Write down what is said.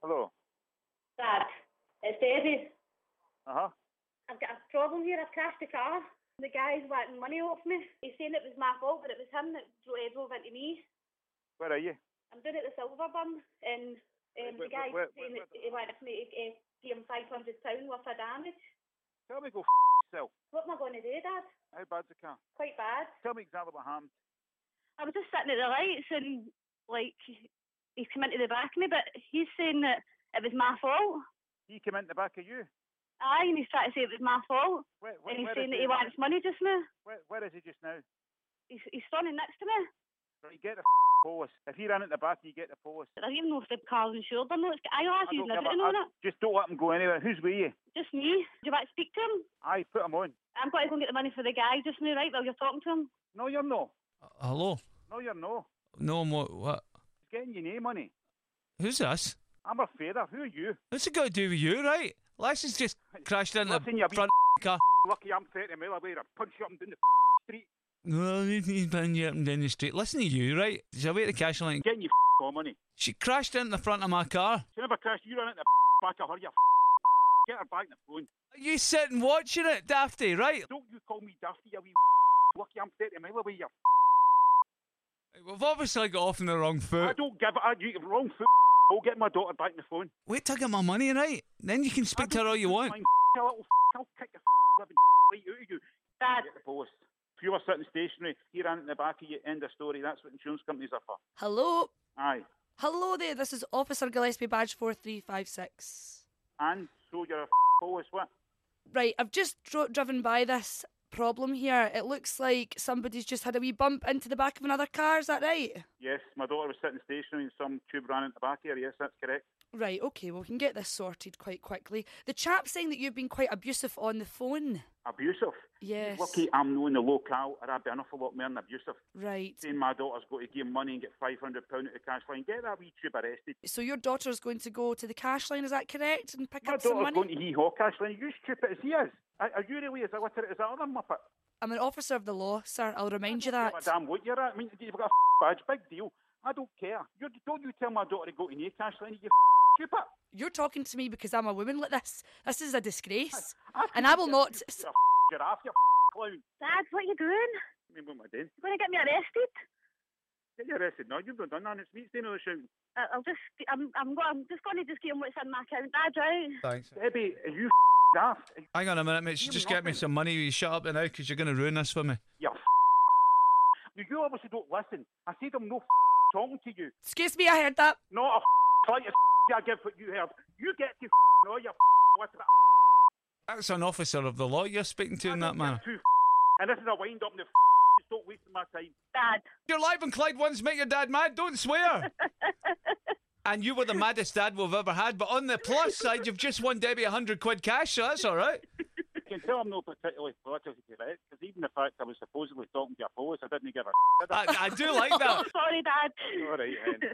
Hello. Dad, it's Debbie. Uh-huh. I've got a problem here. I've crashed the car. The guy's wanting money off me. He's saying it was my fault, but it was him that drove into me. Where are you? I'm doing it at the Silverburn, and the guy's saying that he wanted me to pay him £500 worth of damage. Tell me go yourself. What am I going to do, Dad? How bad's the car? Quite bad. Tell me exactly what happened. I was just sitting at the lights, and, he's come into the back of me, but he's saying that it was my fault. He came in the back of you? Aye, and he's trying to say it was my fault. And he's saying that he wants money just now. Where is he just now? He's standing next to me. Right, get the police. If he ran at the back, you get the police. I don't even know if the car's insured or not. I asked you and everything on it. Just don't let him go anywhere. Who's with you? Just me. Do you want to speak to him? Aye, put him on. I'm going to go and get the money for the guy just now, right, while you're talking to him. No, you're no. Hello? No, you're no. No, what? He's getting your name money. Who's this? I'm a father. Who are you? What's it got to do with you, right? Leslie's just crashed into the front car. Lucky I'm 30 mile away. I'll punch you up and down the street. No, he's been you up and down the street. Listen to you, right? She's away at the cash line. Getting your money. She crashed into the front of my car. She never crashed. You ran into the back of her, you Get her back on the phone. You sitting watching it, Dafty, right? Don't you call me Dafty, you wee lucky I'm 30 mile away, you We've obviously got off on the wrong foot. I don't give it. You wrong foot. I'll get my daughter back on the phone. Wait till I get my money, right? Then you can speak to her all you want. I'll kick the living right out of you. Dad. Get the post. If you were sitting stationary, he ran in the back of you, end of story. That's what insurance companies are for. Hello? Aye. Hello there, this is Officer Gillespie, badge 4356. And so you're a post, what? Right, I've just driven by this problem here. It looks like somebody's just had a wee bump into the back of another car, is that right? Yes, my daughter was sitting stationary and some tube ran into the back of her. Yes, that's correct. Right, okay, well we can get this sorted quite quickly. The chap's saying that you've been quite abusive on the phone. Abusive? Yes. Lucky I'm not in the locale, or I'd be an awful lot more than abusive. Right. Saying my daughter's got to give money and get £500 out of the cash line. Get that wee tube arrested. So your daughter's going to go to the cash line, is that correct? And pick My up some money? daughter's going to hee-haw cash line. You stupid as he is. Are you really as illiterate as that other muppet? I'm an officer of the law, sir. I'll remind you that. Damn what you're at. I mean, you've got a badge. Big deal. I don't care. Don't you tell my daughter to go to the cash line, you stupid. You're talking to me because I'm a woman like this. This is a disgrace. And I will not... You're a giraffe, you clown. Dad, what are you doing? I mean, what am I doing? You're going to get me arrested? Get you arrested now. You've not done that. It's me staying on the show. I'm just going to just give him what's in my account. Dad, right? Thanks. Debbie, are you daft? Hang on a minute, mate. Just get me some money. You shut up now because you're going to ruin this for me. You you obviously don't listen. I said I'm no talking to you. Excuse me, I heard that. Not a like I give what you heard. You get to know you literate. That's an officer of the law you're speaking to in that manner. And this is a wind up in the stop wasting my time. Dad. You're live on Clyde One's Make Your Dad Mad. Don't swear. And you were the maddest dad we've ever had. But on the plus side, you've just won Debbie £100 cash, so that's all right. You can tell I'm not particularly politically correct, because even the fact I was supposedly talking to a police, I didn't give a I do like that. Sorry, Dad. All right,